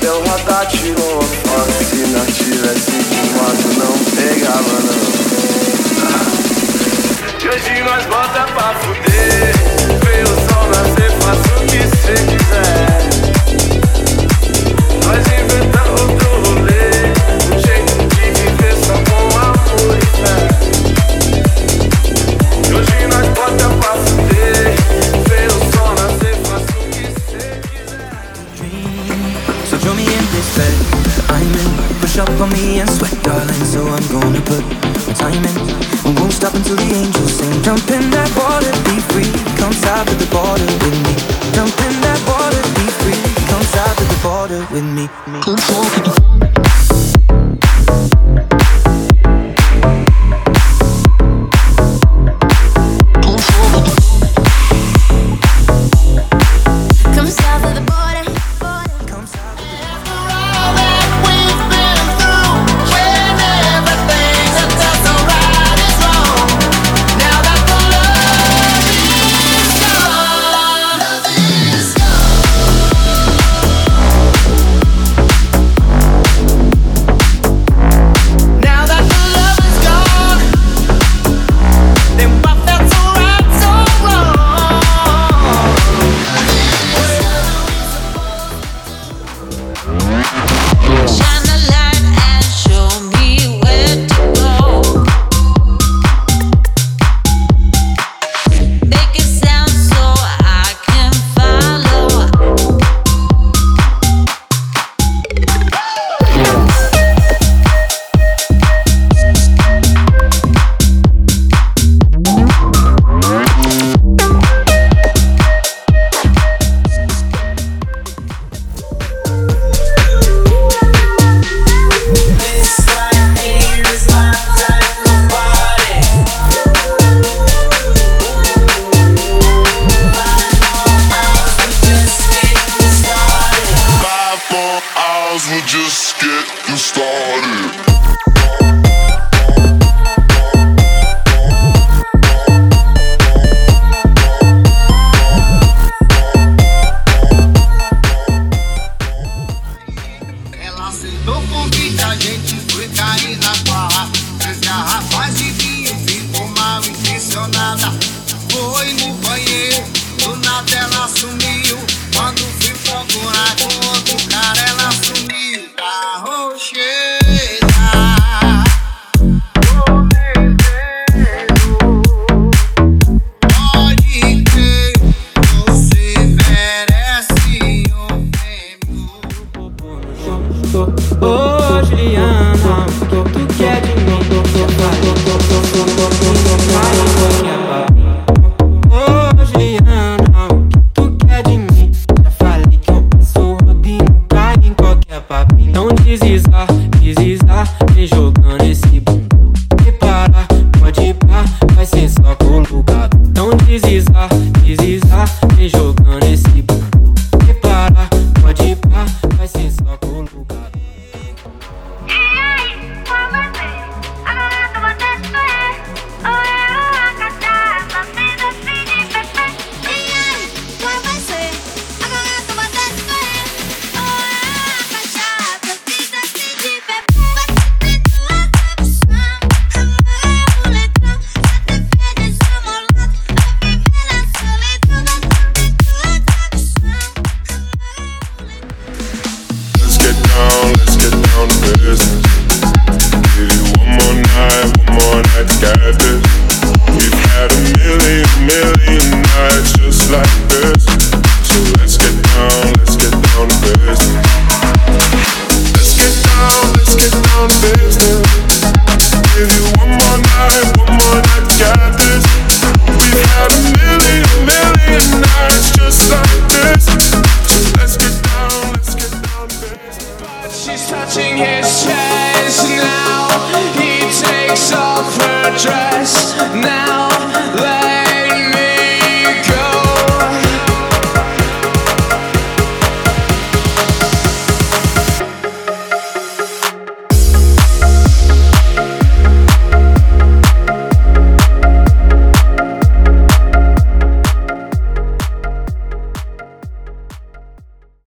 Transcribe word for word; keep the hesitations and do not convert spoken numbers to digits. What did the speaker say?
Teu radar tirou a foto. Se não tivesse filmado, não pegava não. E hoje nós bota pra fuder. Vê o sol nascer, faça o que cê quiser. Nós inventamos outro rolê, um jeito de viver só com amor e fé. E hoje nós bota pra fuder. Vê o sol nascer, faça o que cê quiser. So join me in this bed I'm in. Push up on me and sweat, darling. So I'm gonna put my time in. We won't stop until the angels sing. Jump in that water, be free. Come south to the border with me. Jump in that water, be free. Come south to the border with me. Come south to the We're just getting started. Ela aceitou o convite, a gente foi cair na farra. Três garrafas de vinho, ficou mal intencionada. Foi no banheiro, do nada ela sumiu. Quando fui procurar com outro cara, ela sumiu. Carro cheira, pode crer, você merece um prêmio. Ô Juliana, o que tu quer de mim? Já falei que eu sou seu pouquinho, cai um pouquinho papinho. Ô Juliana, o que tu quer de mim? Já falei que eu passo rodinho, cai em qualquer papinho. Então deslizar, deslizar, vem jogando esse bundão. Se parar, pode parar, vai ser só colocado. Então deslizar, deslizar, vem jogando esse bundão. Se parar, pode parar, vai ser só colocado. Let's get down, let's get down to business. Give you one more night, one more night to get this. We've had a million, million nights just like